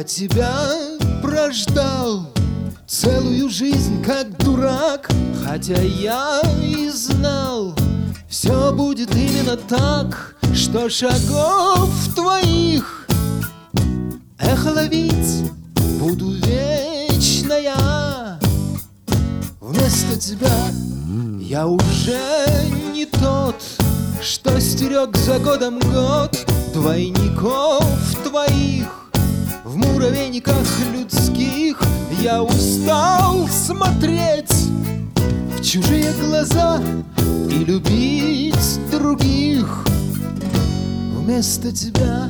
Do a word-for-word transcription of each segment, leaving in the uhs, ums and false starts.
тебя прождал целую жизнь, как дурак, хотя я и знал, все будет именно так, что шагов твоих эхо ловить буду вечно я. Вместо тебя я уже не тот, что стерег за годом год двойников твоих. В муравейниках людских я устал смотреть в чужие глаза и любить других вместо тебя.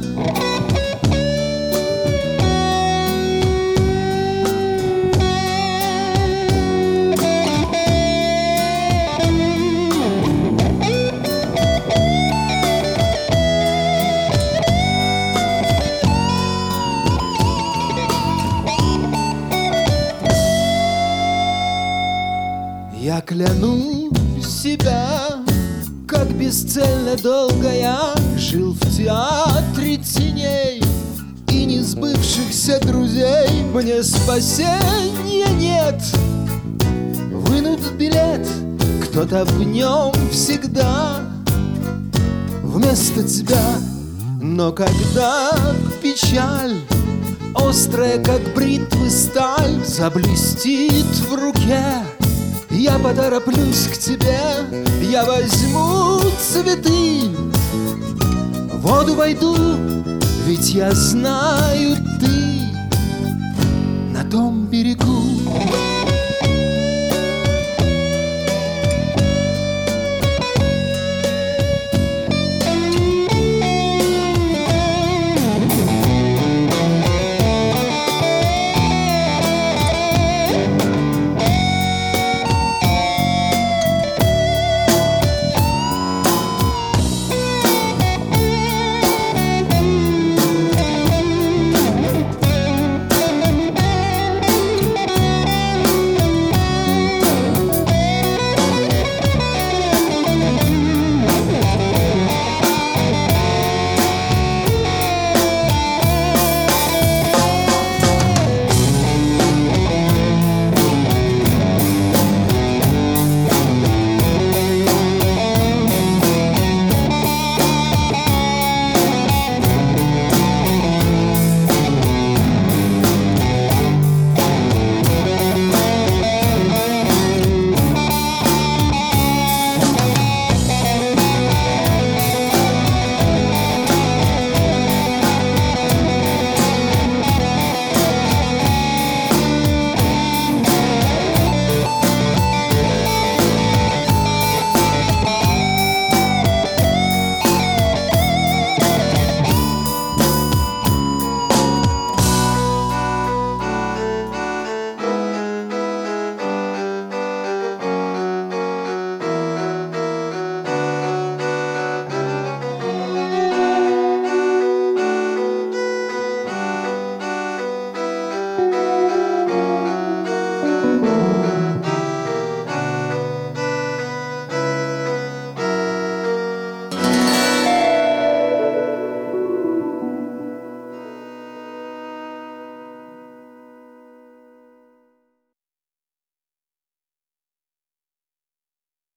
Я кляну себя, как бесцельно долго я жил в театре теней и несбывшихся друзей. Мне спасения нет, вынут билет, кто-то в нем всегда вместо тебя. Но когда печаль, острая как бритвы сталь, заблестит в руке, я потороплюсь к тебе, я возьму цветы, в воду войду, ведь я знаю, ты на том берегу.